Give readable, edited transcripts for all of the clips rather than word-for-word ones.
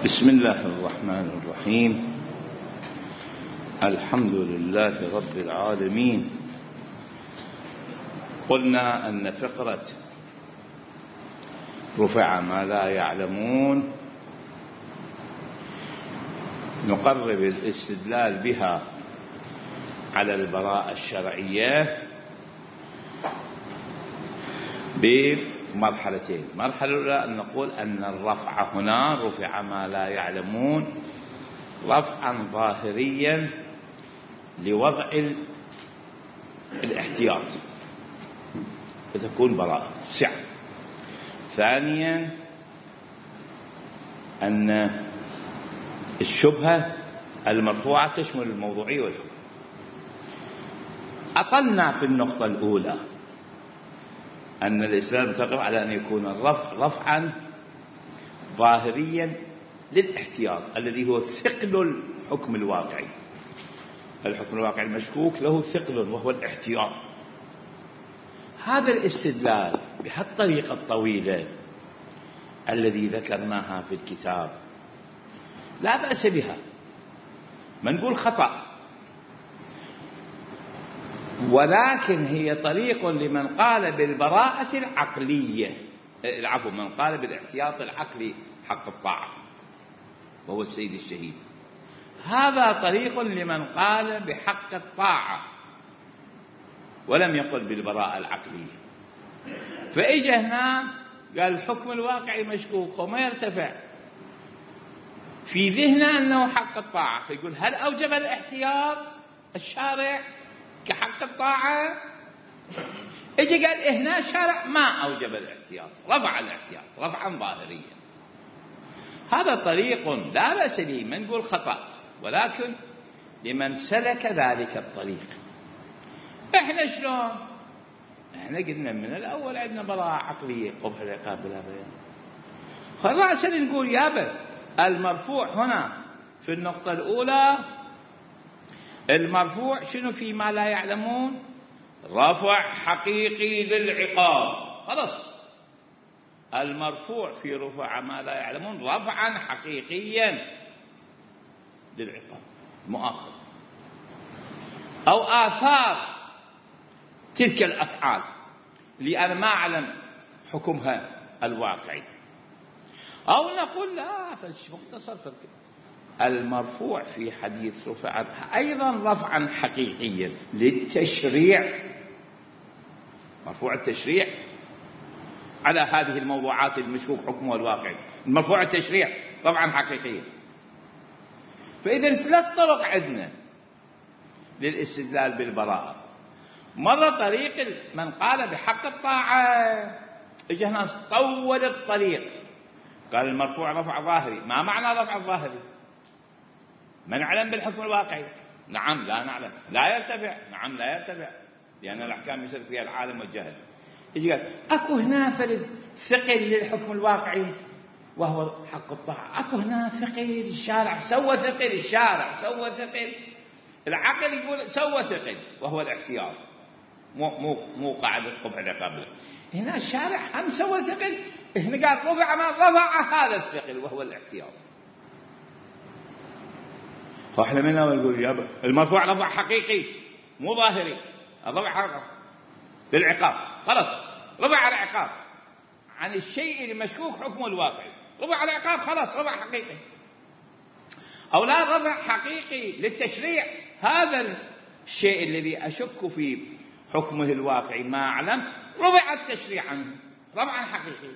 بسم الله الرحمن الرحيم. الحمد لله رب العالمين. قلنا أن فقرة رفع ما لا يعلمون نقرب الاستدلال بها على البراءة الشرعية بمرحلتين. المرحلة الأولى أن نقول أن الرفع هنا رفع ما لا يعلمون رفعا ظاهريا لوضع الاحتياط فتكون براءة سعة. ثانيا أن الشبهة المرفوعة تشمل الموضوعية والحكم. أطلنا في النقطة الأولى أن الإسلام يتفق على أن يكون الرفع رفعا ظاهريا للاحتياط الذي هو ثقل الحكم الواقعي. الحكم الواقعي المشكوك له ثقل وهو الاحتياط. هذا الاستدلال بهالطريقة الطويلة الذي ذكرناها في الكتاب لا بأس بها، ما نقول خطأ، ولكن هي طريق لمن قال بالبراءة العقلية، من قال بالاحتياط العقلي حق الطاعة وهو السيد الشهيد. هذا طريق لمن قال بحق الطاعة ولم يقل بالبراءة العقلية. فإجى هنا قال الحكم الواقعي مشكوك وما يرتفع في ذهنه أنه حق الطاعة، فيقول هل أوجب الاحتياط الشارع كحق الطاعة؟ اجي قال هنا الشارع ما أوجب الاحتياط، رفع الاحتياط رفعا ظاهريا. هذا طريق لا بأس به، ما نقول خطأ، ولكن لمن سلك ذلك الطريق. احنا شلون؟ احنا قلنا من الأول عندنا براءة عقلية قبح العقاب بلا بيان. فرأسا نقول يابا المرفوع هنا في النقطة الأولى المرفوع شنو في ما لا يعلمون؟ رفع حقيقي للعقاب. خلاص المرفوع في رفع ما لا يعلمون رفعا حقيقيا للعقاب مؤاخذ أو آثار تلك الأفعال اللي أنا ما أعلم حكمها الواقعي. أو نقول لا مختصر المرفوع في حديث رفع أيضا رفعا حقيقيا للتشريع، مرفوع التشريع على هذه الموضوعات المشكوك حكمها الواقعي، المرفوع التشريع رفعا حقيقيا. فإذا ثلاث طرق عندنا للاستدلال بالبراءة. مرة طريق من قال بحق الطاعة، اجى هنا طول الطريق قال المرفوع رفع ظاهري. ما معنى رفع ظاهري؟ ما نعلم بالحكم الواقعي؟ نعم لا نعلم. لا يرتفع؟ نعم لا يرتفع، لأن الأحكام يصير فيها العالم والجهل. يجي قال أكو هنا فرد ثقل للحكم الواقعي وهو حق الطاعة، أكو هنا ثقل الشارع سوى ثقل، الشارع سوى ثقل، العقل يقول سوى ثقل وهو الاحتياط، مو قاعدة قبح العقاب. هنا الشارع هم سوى ثقل، هنا قال رفع ما رفع هذا الثقل وهو الاحتياط. فاحنا مننا نقول يا المرفوع رفع حقيقي مو ظاهري، الرفع حقيقي للعقاب. خلاص رفع العقاب عن الشيء المشكوك حكمه الواقعي، رفع العقاب خلاص رفع حقيقي. أو لا رفع حقيقي للتشريع، هذا الشيء الذي أشك في حكمه الواقعي ما أعلم رفع التشريع عنه رفعا حقيقي.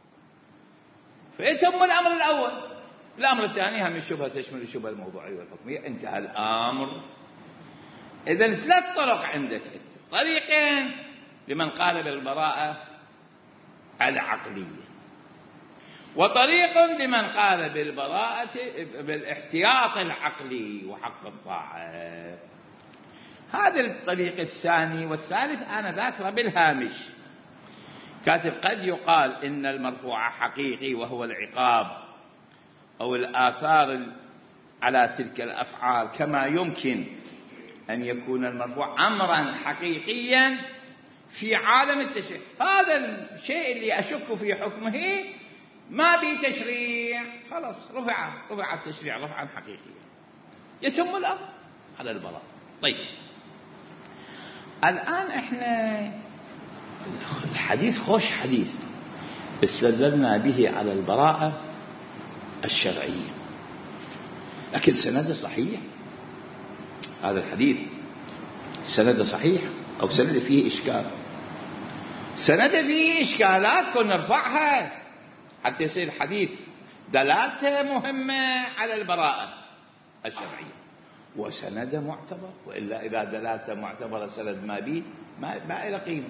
فيتم الأمر الأول. الأمر الثاني هم الشبهة تشمل الشبهة الموضوعية والحكمية. انتهى الأمر. إذن ثلاث طرق عندك، طريقين لمن قال بالبراءة العقلية، وطريق لمن قال بالبراءة بالاحتياط العقلي وحق الطاعة. هذا الطريق الثاني والثالث أنا ذاكره بالهامش، كاتب قد يقال إن المرفوع حقيقي وهو العقاب أو الآثار على تلك الأفعال، كما يمكن أن يكون المرفوع أمرا حقيقيا في عالم التشريع. هذا الشيء اللي أشك في حكمه ما في تشريع، خلاص رفع التشريع رفعا حقيقيا، يتم الأمر على البراءة. طيب الآن إحنا الحديث خوش حديث استدللنا به على البراءة الشرعية، لكن سند صحيح. هذا الحديث سند صحيح أو سند فيه إشكال؟ سند فيه إشكالات كنا نرفعها حتى يصير الحديث دلالته مهمة على البراءة الشرعية، وسند معتبر، وإلا إذا دلالته معتبرة سند ما به ما إلى قيمة.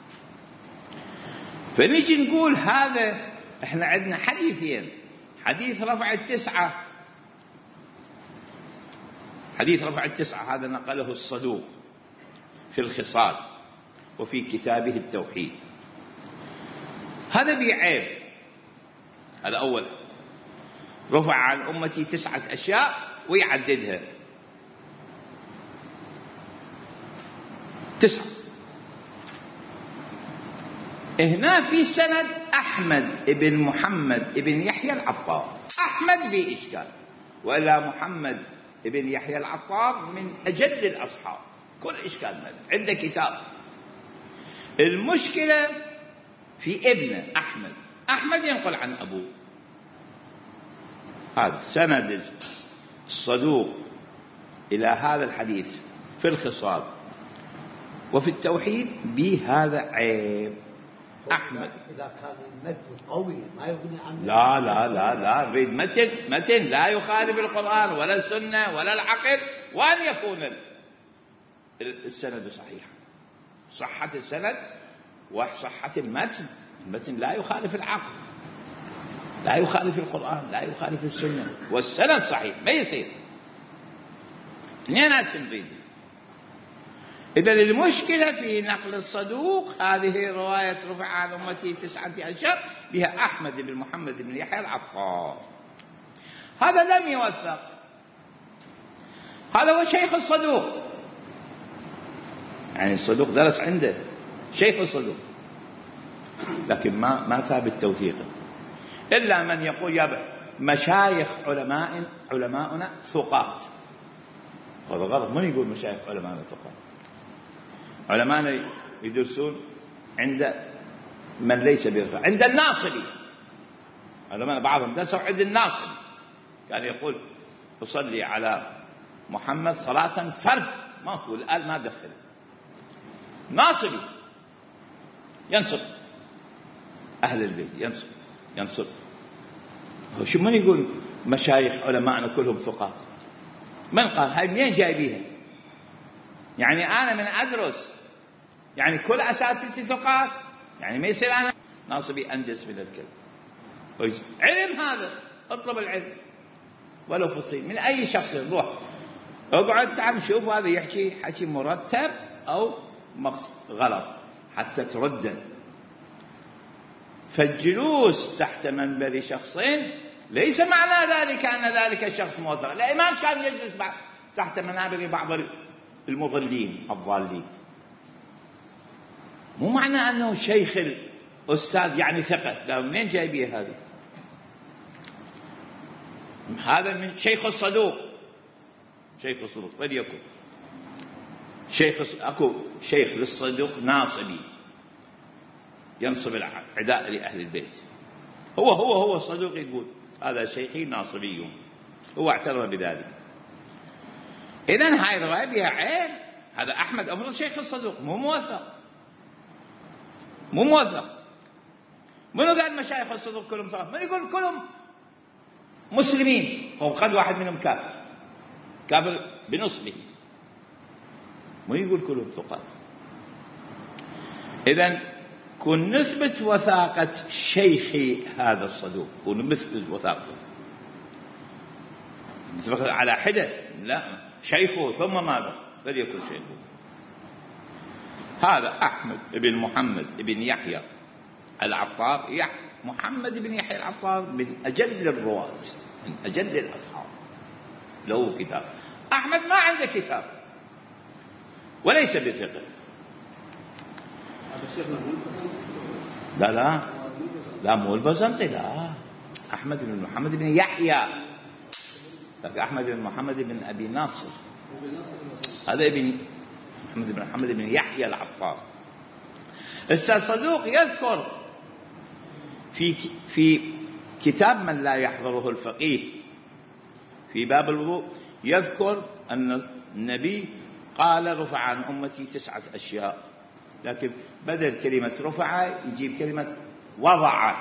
فنيجي نقول هذا احنا عندنا حديثين، حديث رفع التسعة، حديث رفع التسعة هذا نقله الصدوق في الخصال وفي كتابه التوحيد، هذا بعيب. هذا أول، رفع عن أمتي 9 أشياء ويعددها 9. هنا في سند أحمد بن محمد بن يحيى العطار، أحمد في إشكال، وإلا محمد بن يحيى العطار من أجل الأصحاب، كل إشكال منه عنده كتاب. المشكلة في ابنه أحمد، أحمد ينقل عن أبوه. هذا سند الصدوق إلى هذا الحديث في الخصال وفي التوحيد بهذا عيب. أحمد إذا كان المتن قوي ما يغني عنه. لا نريد متن لا يخالف القرآن ولا السنة ولا العقل، وأن يكون السند صحيحا، صحة السند وصحة المتن لا يخالف العقل، لا يخالف القرآن، لا يخالف السنة، والسند صحيح ما يصير. اثنين نريد. إذا المشكلة في نقل الصدوق، هذه رواية رفع عن أمتي 9 أشياء بها أحمد بن محمد بن يحيى العطار، هذا لم يوثق. هذا هو شيخ الصدوق، يعني الصدوق درس عنده شيخ الصدوق، لكن ما ثابت توثيقه، إلا من يقول يا مشايخ علماؤنا ثقات. هذا غلط، من يقول مشايخ علماؤنا ثقات؟ علماءنا يدرسون عند من ليس بثقة، عند الناصري. علماء بعضهم درسوا عند الناصري، كان يقول أصلي على محمد صلاة فرد، ما هو الآن ما دخل ناصري ينصب أهل البيت، ينصب. شو من يقول مشايخ علماءنا كلهم ثقات؟ من قال هاي؟ منين جايبيها؟ يعني أنا من أدرس يعني كل أساتذتي ثقات، يعني ما يصير أنا ناصبي أنجز من الكلب. علم هذا، اطلب العلم ولو في الصين من أي شخص، روح اقعد تعال شوف هذا يحكي حكي مرتب أو غلط حتى ترده. فالجلوس تحت منبر شخصين ليس معنى ذلك أن ذلك الشخص موثق. الإمام كان يجلس تحت منابر بعض المضلين الضالين، مو معنى أنه شيخ الأستاذ يعني ثقة، لا، منين جايبيه هذا؟ هذا من شيخ الصدوق، شيخ الصدوق وليكن أكو شيخ للصدوق ناصبي ينصب العداء لأهل البيت، هو الصدوق يقول هذا شيخي ناصبي، هو اعترف بذلك. إذن هاي الرواية بها عيب. هذا أحمد أفضل شيخ الصدوق، مو موثق. منو قال مشايخ الصدوق كلهم ثقات؟ من يقول كلهم مسلمين؟ هو قد واحد منهم كافر بنصبه، من يقول كلهم ثقات؟ إذن كن نثبت وثاقة شيخ هذا الصدوق، كن نثبت وثاقته على حدة، لا، شيخه ثم ماذا؟ فليكن شيخه. هذا أحمد بن محمد بن يحيى العطار، محمد بن يحيى العطار من أجل الرواة، من أجل الأصحاب، له كتاب. أحمد ما عنده كتاب وليس بثقة. لا مو البزنطي، لا أحمد بن محمد بن يحيى، أحمد بن محمد بن أبي ناصر، هذا ابن محمد بن يحيى العطار. الصدوق يذكر في كتاب من لا يحضره الفقيه في باب الوضوء، يذكر أن النبي قال رفع عن أمتي 9 أشياء، لكن بدل كلمة رفع يجيب كلمة وضع،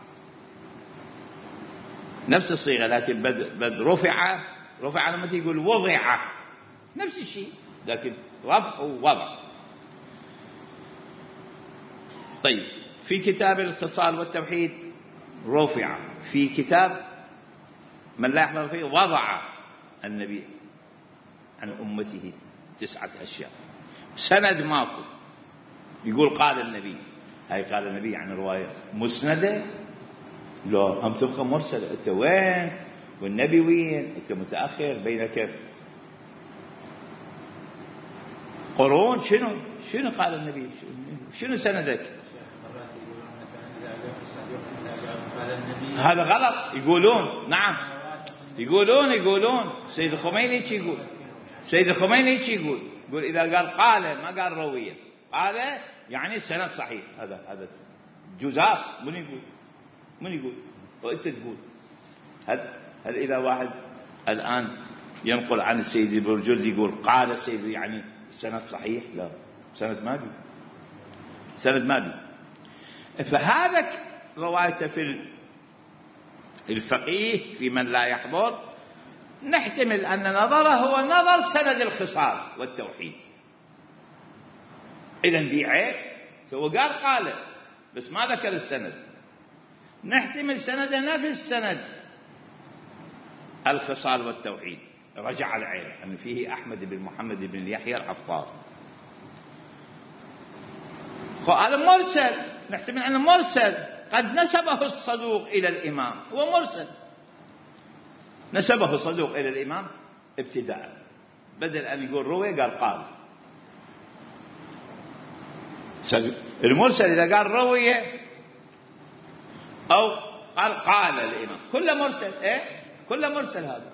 نفس الصيغة، لكن بدل رفع عن أمتي يقول وضع، نفس الشيء، لكن رفع ووضع. طيب في كتاب الخصال والتوحيد رفع، في كتاب من لا يحضر فيه وضع النبي عن أمته 9 أشياء، سند ماكو، يقول قال النبي. هاي قال النبي يعني رواية مسندة؟ لا، هم تبقى مرسل. أنت وين والنبي وين؟ أنت متأخر، بينك قرون. شنو قال النبي؟ شنو سندك؟ هذا غلط يقولون. نعم يقولون سيد الخميني يقول، سيد الخميني يقول إذا قال ما قال روية، قال يعني السند صحيح. هذا جزاف. من يقول وأنت تقول. هل إذا واحد الآن ينقل عن السيد البرجل يقول قال السيد يعني السند صحيح؟ لا، سند ما بي. فهذا روايته في الفقيه في من لا يحضر، نحتمل أن نظره هو نظر سند الخصال والتوحيد. إذن دي عيب، هو قال بس ما ذكر السند، نحتمل سنده نفس سند الخصال والتوحيد، رجع العيب أن فيه أحمد بن محمد بن يحيى العطار. هذا مرسل، نحتمل أنه مرسل، قد نسبه الصدوق إلى الإمام، هو مرسل نسبه الصدوق إلى الإمام ابتداء، بدل أن يقول روي قال. المرسل إذا قال روي أو قال الإمام كله مرسل. كله مرسل. هذا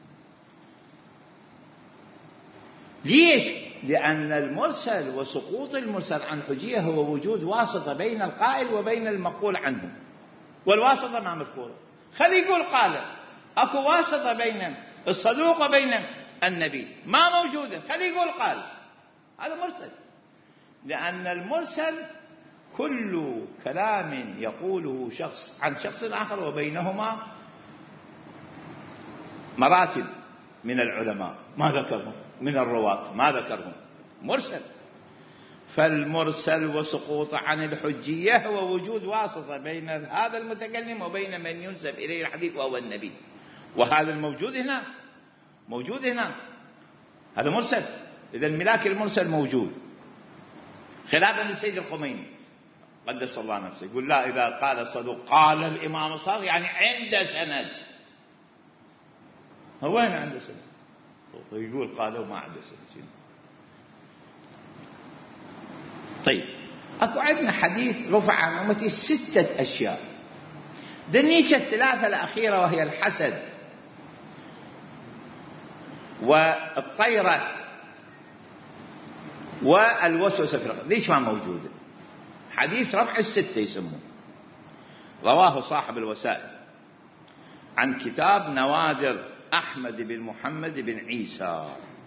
ليش؟ لأن المرسل وسقوط المرسل عن حجية هو وجود واسطة بين القائل وبين المقول عنه، والواسطة ما مذكورة. خلي يقول قال، أكو واسطة بين الصدوق وبين النبي ما موجودة، خلي يقول قال. هذا مرسل، لأن المرسل كل كلام يقوله شخص عن شخص آخر وبينهما مراتب من العلماء ما ذكرهم، من الرواة ما ذكرهم، مرسل. فالمرسل وسقوط عن الحجية هو وجود واسطة بين هذا المتكلم وبين من ينسب إليه الحديث وهو النبي، وهذا الموجود هنا هذا مرسل. إذا ملاك المرسل موجود، خلافا للسيد الخميني قدس الله نفسه، يقول لا، إذا قال الصدوق قال الإمام الصادق يعني عنده سند. هو وين عنده سند؟ يقول قالوا ما عنده سند. طيب أكو عندنا حديث رفع عن أمتي 6 أشياء، دنيش 3 الأخيرة وهي الحسد والطيرة والوسوسة في القلب، ليش ما موجودة؟ حديث رفع 6 يسموه، رواه صاحب الوسائل عن كتاب نوادر أحمد بن محمد بن عيسى.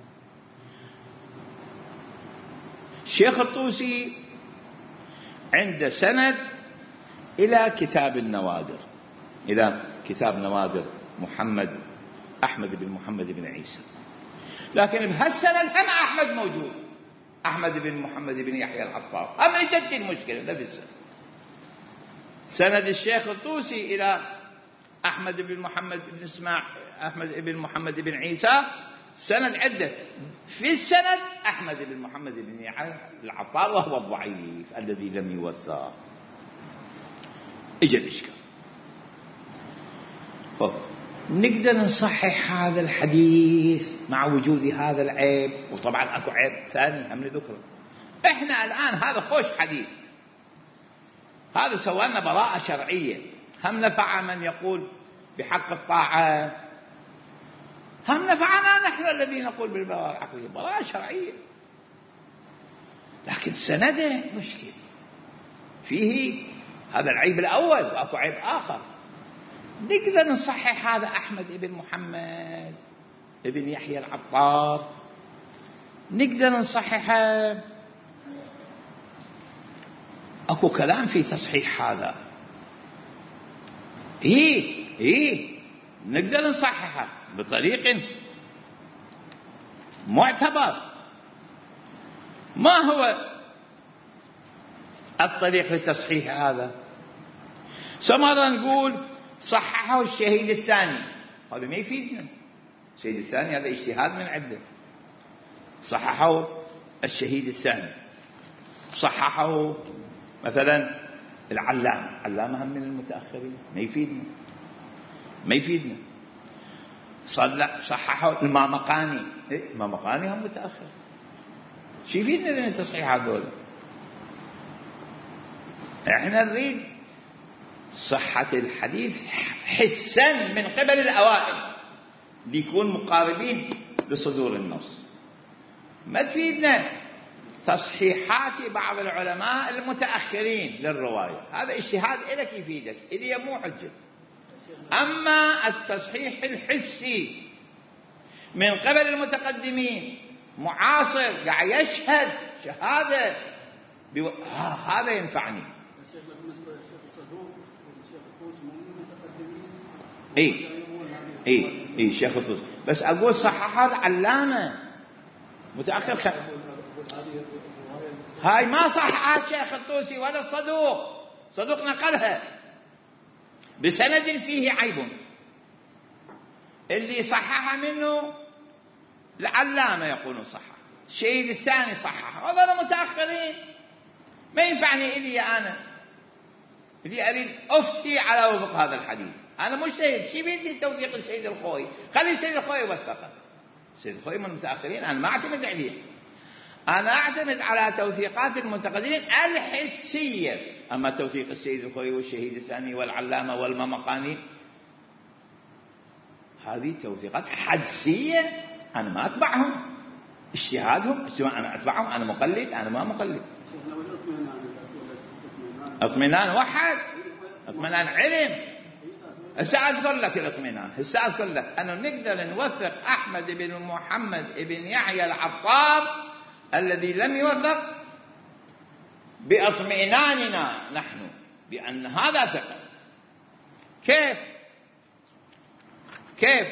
الشيخ الطوسي عنده سند إلى كتاب النوادر، إلى كتاب نوادر أحمد بن محمد بن عيسى، لكن بهالسند هم أحمد موجود، أحمد بن محمد بن يحيى العطار، هم يجد المشكلة ده بالسند. سند الشيخ الطوسي إلى أحمد بن محمد بن أحمد بن محمد بن عيسى سند عدة، في السند أحمد بن محمد بن يحيى العطار وهو الضعيف الذي لم يوثق. إجا الإشكال، نقدر نصحح هذا الحديث مع وجود هذا العيب، وطبعا أكو عيب ثاني هم نذكره. إحنا الآن هذا خوش حديث، هذا سوالنا براءة شرعية، هم نفع من يقول بحق الطاعة، هم نفعنا نحن الذين نقول بالبراءة العقلية، براءة شرعية، لكن سنده مشكلة فيه. هذا العيب الأول، وأكو عيب آخر نقدر نصحح. هذا أحمد ابن محمد ابن يحيى العطار نقدر نصححه، أكو كلام في تصحيح هذا، نقدر نصححه بطريق معتبر. ما هو الطريق لتصحيح هذا؟ مرة نقول صححه الشهيد الثاني، هذا ما يفيدنا. الشهيد الثاني هذا اجتهاد من عنده، صححه الشهيد الثاني، صححه مثلا العلامة هم من المتأخرين، ما يفيدنا. صححه المامقاني، المامقاني هم متأخر، شو يفيدنا ذي التصحيح هذول؟ احنا نريد صحة الحديث حسا من قبل الأوائل ليكون مقاربين لصدور النص. ما تفيدنا تصحيحات بعض العلماء المتأخرين للرواية، هذا اجتهاد إلك يفيدك، إلي مو حجة. أما التصحيح الحسي من قبل المتقدمين معاصر قاعد يشهد شهادة هذا ينفعني. شيخ الطوسي، بس أقول صححها العلامة متأخر هاي ما صححها شيخ الطوسي ولا صدوق نقلها بسند فيه عيب، اللي صححها منه العلامة يقولون صحح، الشهيد الثاني صحح، هذول متأخرين. ما ينفعني إلي أنا اللي أريد أفتي على وفق هذا الحديث، أنا مجتهد، شي بيدي توثيق السيد الخوي، خلي السيد الخوي يوثقه. السيد الخوي من المتأخرين، أنا ما أعتمد عليه، أنا أعتمد على توثيقات المتقدمين الحسية. أما توثيق السيد الخوي والشهيد الثاني والعلامة والمامقاني هذه توثيقات حدسية، أنا ما أتبعهم، اجتهادهم، سواء أنا أتبعهم، أنا مقلد، أنا ما مقلد. اطمئنان واحد، اطمئنان علم. هسه أذكر لك الاطمئنان، هسه أذكر لك أنه نقدر نوثق أحمد بن محمد بن يحيى العطار الذي لم يوثق باطمئناننا نحن بأن هذا ثقة. كيف؟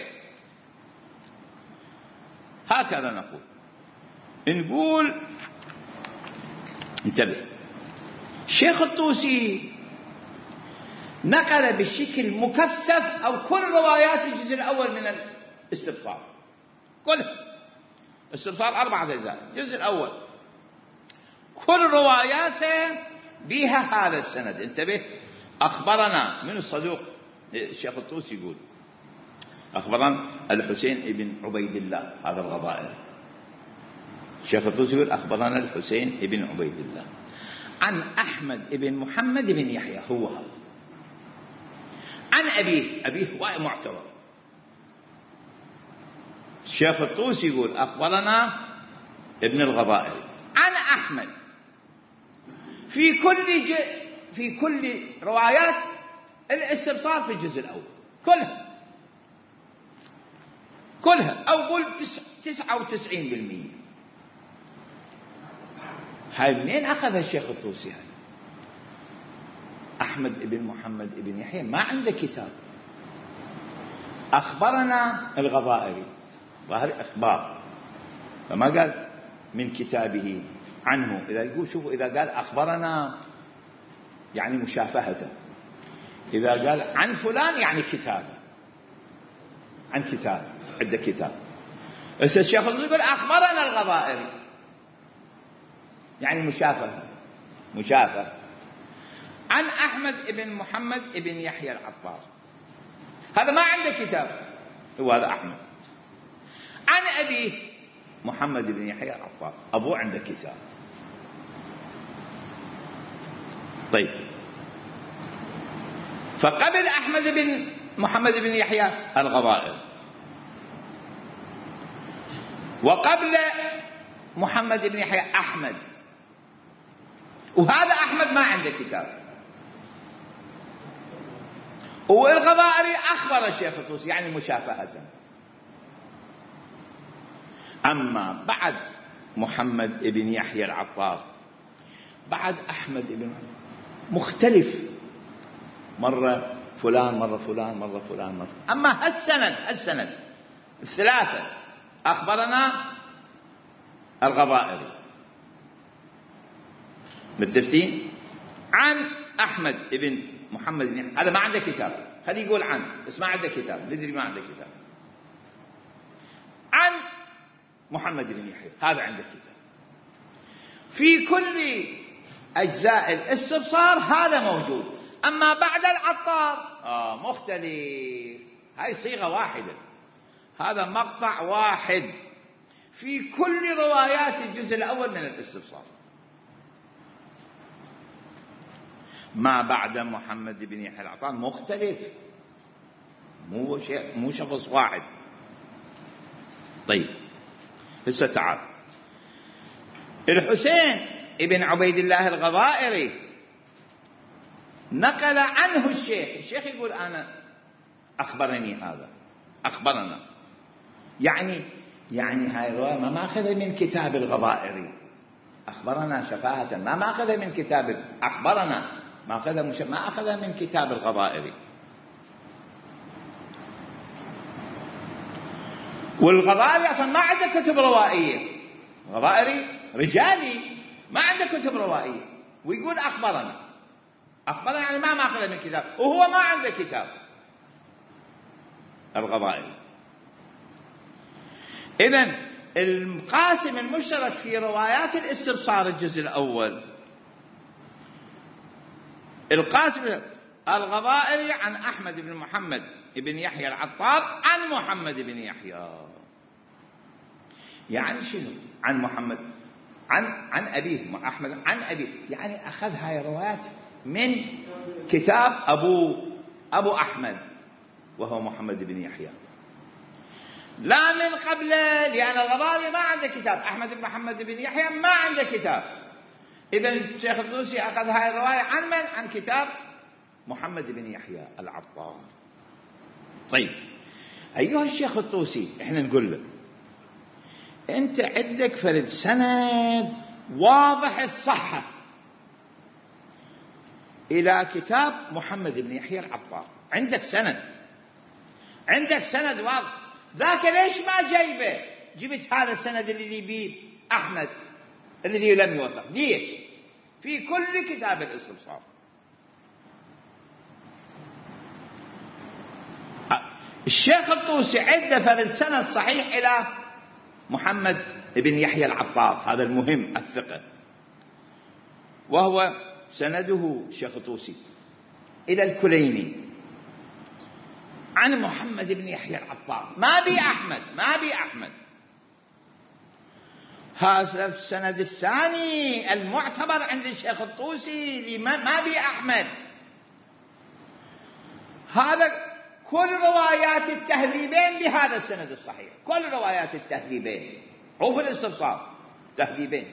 هكذا نقول انتبه، الشيخ الطوسي نقل بشكل مكثف أو كل روايات الجزء الأول من الاستبصار، كل استبصار 4 أجزاء، الجزء الأول كل رواياته بها هذا السند. انتبه، أخبرنا من الصدوق الشيخ الطوسي يقول أخبرنا الحسين بن عبيد الله، هذا الغضائر. الشيخ الطوسي يقول أخبرنا الحسين بن عبيد الله عن أحمد بن محمد بن يحيى، هو هذا، عن أبيه معتبر. الشيخ الطوسي يقول أخبرنا ابن الغضائر عن أحمد، في كل روايات الاستبصار في الجزء الأول كلها أو قل 99%. هاي منين أخذها الشيخ الطوسي؟ هاي أحمد بن محمد بن يحيى ما عنده كتاب. أخبرنا الغضائري ظاهر أخبار، فما قال من كتابه عنه. إذا يقول شوفوا، إذا قال أخبرنا يعني مشافهته، إذا قال عن فلان يعني كتابه، عن كتاب، عنده كتاب. بس الشيخ يقول أخبرنا الغضائري يعني مشافهة عن أحمد بن محمد بن يحيى العطار، هذا ما عنده كتاب، هو هذا أحمد. عن أبيه محمد بن يحيى العطار، أبوه عنده كتاب. طيب فقبل أحمد بن محمد بن يحيى الغضائر، وقبل محمد بن يحيى أحمد، وهذا أحمد ما عنده كتاب، والغضائري أخبر الشيخ الطوسي يعني مشافهة. أما بعد محمد بن يحيى العطار بعد أحمد بن مختلف، مرة فلان مرة فلان مرة فلان مرة. أما السند الثلاثة أخبرنا الغضائري متفقين عن أحمد بن محمد بن يحيى، هذا ما عنده كتاب، خليه يقول عنه بس ما عنده كتاب، ندري ما عنده كتاب. عن محمد بن يحيى هذا عنده كتاب. في كل أجزاء الاستبصار هذا موجود. أما بعد العطار مختلف، هاي صيغة واحدة، هذا مقطع واحد في كل روايات الجزء الأول من الاستبصار. ما بعد محمد بن يحيى العطار مختلف، مو شخص واحد. طيب هسه تعال الحسين ابن عبيد الله الغضائري نقل عنه الشيخ يقول أنا أخبرني هذا، أخبرنا، يعني هاي الرواية ما ماخذة من كتاب الغضائري، أخبرنا شفاهة، ما ماخذة من كتاب، أخبرنا ما أخذ من كتاب الغضائري. والغضائري أصلا ما عنده كتب روائية، الغضائري رجالي ما عنده كتب روائية، ويقول أخبرنا يعني ما أخذ من كتاب، وهو ما عنده كتاب الغضائري. إذن القاسم المشترك في روايات الاستبصار الجزء الأول، القاسم الغضائري عن أحمد بن محمد بن يحيى العطار عن محمد بن يحيى، يعني شنو؟ عن محمد عن أبيه، أحمد عن أبيه، يعني أخذ هاي الروايات من كتاب أبو أحمد وهو محمد بن يحيى، لا من قبله، لأن الغضائري ما عنده كتاب، أحمد بن محمد بن يحيى ما عنده كتاب. إذن الشيخ الطوسي أخذ هاي الرواية عن من؟ عن كتاب محمد بن يحيى العطار. طيب أيها الشيخ الطوسي، إحنا نقول له أنت عندك فرد سند واضح الصحة إلى كتاب محمد بن يحيى العطار، عندك سند واضح، ذاك ليش ما جايبه؟ جبت هذا السند الذي به أحمد الذي لم يوثق، ليش؟ في كل كتاب الاستبصار. الشيخ الطوسي عنده فرد سند صحيح إلى محمد بن يحيى العطار، هذا المهم الثقة، وهو سنده الشيخ الطوسي إلى الكليني عن محمد بن يحيى العطار، ما بي أحمد. هذا السند الثاني المعتبر عند الشيخ الطوسي ما بي أحمد. هذا كل روايات التهذيبين بهذا السند الصحيح، كل روايات التهذيبين، هو في الاستبصار تهذيبين،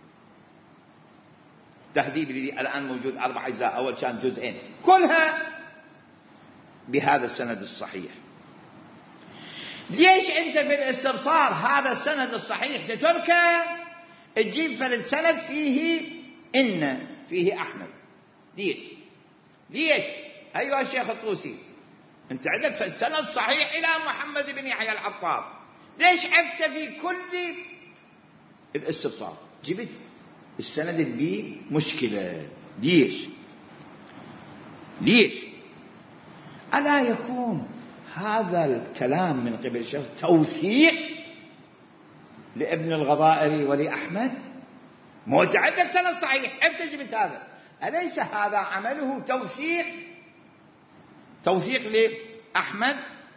تهذيب الذي الآن موجود 4 أجزاء، أول كان جزئين، كلها بهذا السند الصحيح. ليش أنت في الاستبصار هذا السند الصحيح تتركه تجيب فرد سند فيه أحمد؟ ليش أيها الشيخ الطوسي، أنت عندك فرد سند صحيح إلى محمد بن يحيى العطار، ليش عفت في كل الاستبصار جبت السند اللي مشكلة؟ ليش ألا يكون هذا الكلام من قبل الشيخ توثيق لابن الغضائري ولأحمد؟ مو أنت عندك سند صحيح، عفت جبت هذا، أليس هذا عمله توثيق لأحمد؟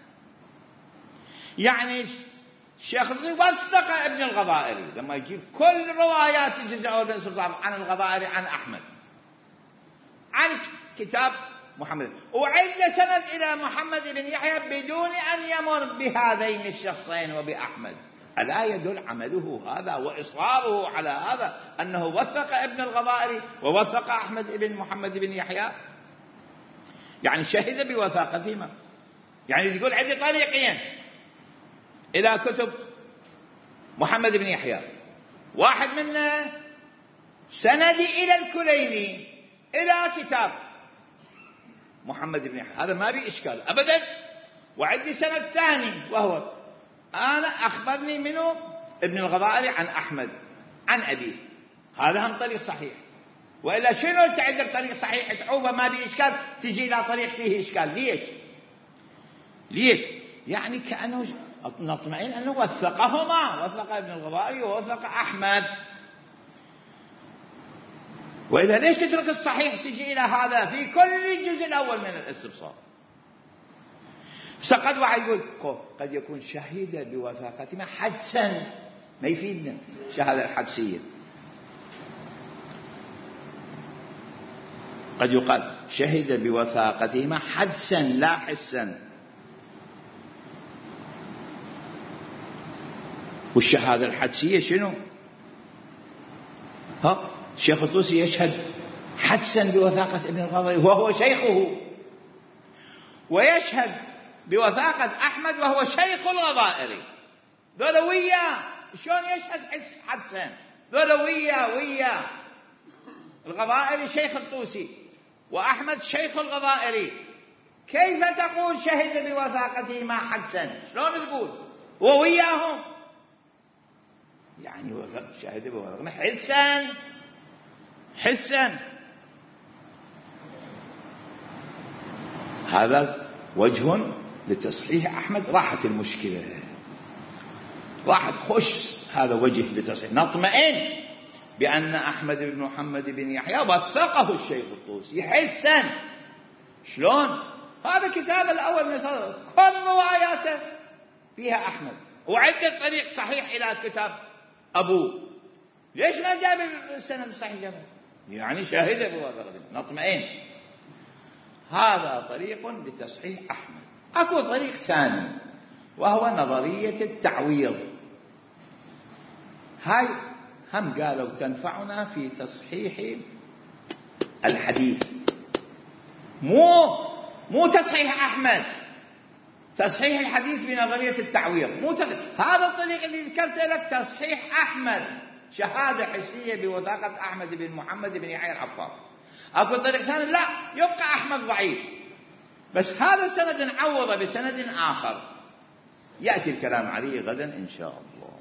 يعني الشيخ وثق ابن الغضائري لما يجيب كل روايات الجزء الأول من الاستبصار عن الغضائري عن أحمد، عن كتاب محمد، وعد سند إلى محمد بن يحيى بدون أن يمر بهذين الشخصين وبأحمد. ألا يدل عمله هذا وإصراره على هذا أنه وثق ابن الغضائري ووثق أحمد بن محمد بن يحيى؟ يعني شهد بوثاقتهما. يعني يقول عندي طريقين إلى كتب محمد بن يحيى، واحد منه سندي إلى الكليني إلى كتاب محمد بن يحيى، هذا ما بي إشكال أبدا. وعندي سند ثاني وهو أنا أخبرني منه ابن الغضائري عن أحمد عن أبيه، هذا هم طريق صحيح. وإلا شنو أنت عندك طريق صحيح تعوبه ما بي إشكال تجي إلى طريق فيه إشكال؟ ليش؟ يعني كأنه نطمئن أنه وثقهما، وثق ابن الغضائري ووثق أحمد. وإلا ليش تترك الصحيح تجي إلى هذا في كل الجزء الأول من الاستبصار؟ فقد واحد يقول قد يكون شهد بوثاقتهما حدسا، ما يفيدنا شهادة الحدسية. قد يقال شهد بوثاقتهما حدسا لا حسا. والشهادة الحدسية شنو؟ الشيخ الطوسي يشهد حدسا بوثاقة ابن الغضائري وهو شيخه، ويشهد بوثاقة أحمد وهو شيخ الغضائري. ذولا وياه شلون يشهد حدسا؟ ذولا وياه الغضائري شيخ الطوسي وأحمد شيخ الغضائري، كيف تقول شهد بوثاقتهما حدسا؟ شلون تقول هو وياهم؟ يعني شهد بوثاقتهما حسا. هذا وجه لتصحيح أحمد. راحت المشكلة، راحت خش هذا وجه لتصحيح. نطمئن بأن أحمد بن محمد بن يحيى وثقه الشيخ الطوسي حسا. شلون؟ هذا كتاب الأول من صدر كل رواياته فيها أحمد، وعدة طريق صحيح إلى كتاب أبوه. ليش ما جاب السند الصحيح جابه؟ يعني شاهد بوثاقته. نطمئن. هذا طريق لتصحيح أحمد. أكو طريق ثاني وهو نظرية التعويض. هاي هم قالوا تنفعنا في تصحيح الحديث، مو تصحيح أحمد، تصحيح الحديث بنظرية التعويض. هذا الطريق اللي ذكرت لك تصحيح أحمد، شهادة حسية بوثاقة أحمد بن محمد بن يحيى العفار. أكو طريق ثاني لا، يبقى أحمد ضعيف بس هذا السند نعوضه بسند آخر، يأتي الكلام عليه غدا إن شاء الله.